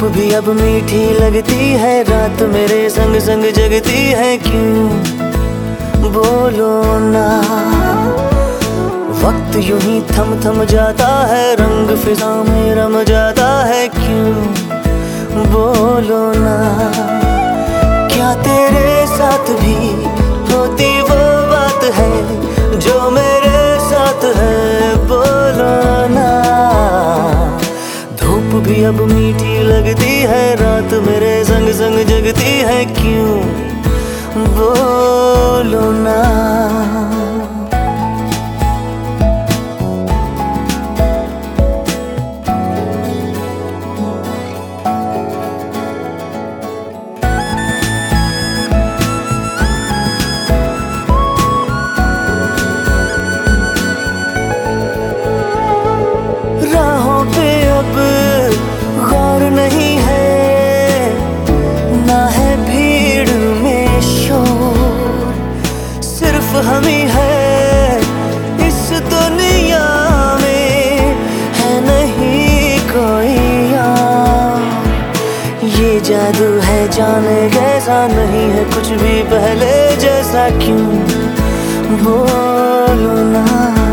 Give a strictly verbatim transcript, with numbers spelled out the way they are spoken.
भी अब मीठी लगती है, रात मेरे संग संग जगती है, क्यों बोलो ना। वक्त यूं ही थम थम जाता है, रंग फिजा में रम जाता है, क्यों बोलो ना। क्या तेरे साथ भी होती वो बात है जो मेरे साथ है, बोलो ना। धूप भी अब मीठी लगती है, रात मेरे संग संग जगती है, क्यों बोलो ना। राहों पे अब गौर नहीं है, ना है भीड़ में शोर, सिर्फ हम ही है इस दुनिया में, है नहीं कोई और। ये जादू है जाने कैसा, नहीं है कुछ भी पहले जैसा, क्यों बोलो ना।